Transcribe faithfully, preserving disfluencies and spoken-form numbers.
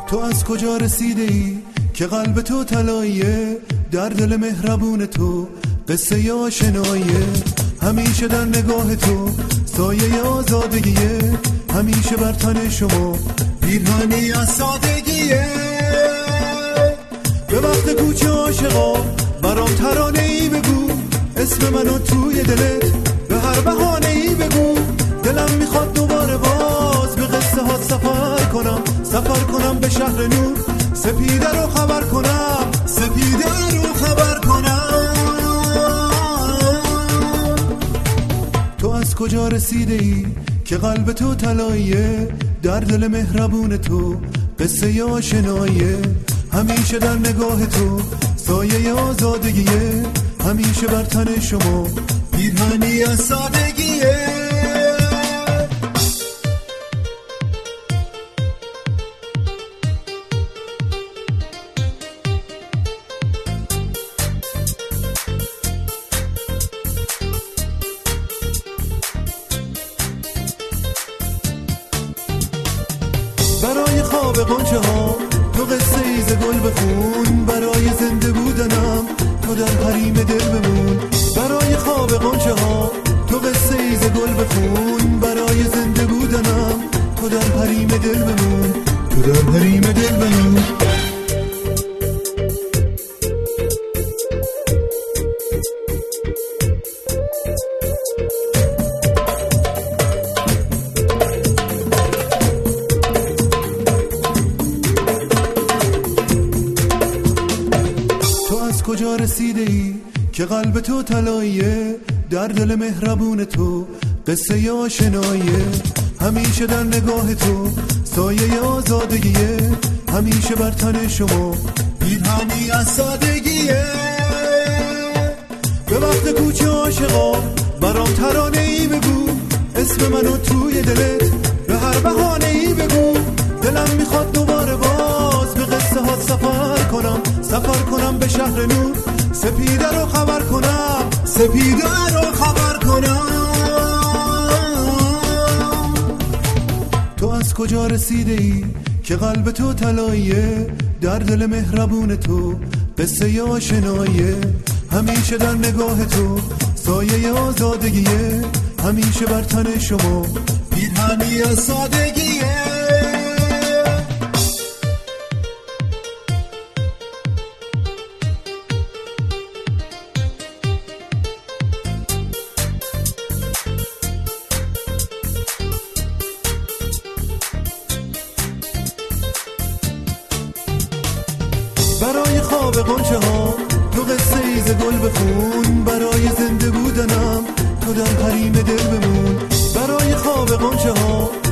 تو از کجا رسیده ای که قلب تو طلاییه، در دل مهربون تو قصه آشناییه. همیشه در نگاه تو سایه آزادگیه، همیشه بر تن شما پیرهنی از سادگیه. به وقت کوچه عاشقا برام ترانه ای بگو، اسم منو توی دلت به هر بهانه ای بگو. دلم میخواد دوباره باز به قصه ها سفر کنم، سفر کنم به شهر نور، سپیده رو خبر کنم، سپیده رو خبر کنم. تو از کجا رسیده ای که قلب تو طلاییه، در دل مهربون تو قصه آشناییه. همیشه در نگاه تو سایه آزادگیه، همیشه بر تن شما پیرهنی از سادگیه. برای خواب غنچه ها تو قصه ایز گل بخون، برای زنده بودنم تو در حریم دل بمون. برای خواب غنچه ها تو قصه ایز گل بخون، برای زنده بودنم تو در حریم دل بمون، تو در حریم دل بمون. کجا رسیده ای که قلب تو طلاییه، در دل مهربون تو قصه آشناییه. همیشه در نگاه تو سایه آزادگیه، همیشه بر تن شما پیرهنی از سادگیه. به وقت کوچه عاشقا برام ترانه ای بگو، اسم منو توی دلت به هر بهانه ای بگو. دلم میخواد دوباره باز به قصه ها سفر کنم، سفر کنم به شهر نور، سپیده رو خبر کنم، سپیده رو خبر کنم. تو از کجا رسیده ای که قلب تو طلاییه، در دل مهربون تو قصه آشناییه. همیشه در نگاه تو سایه آزادگیه، همیشه بر تن شما پیرهنی از سادگیه. برای خواب غنچه ها تو قصه ایز گل بخون، برای زنده بودنم تو در حریم دل بمون. برای خواب غنچه ها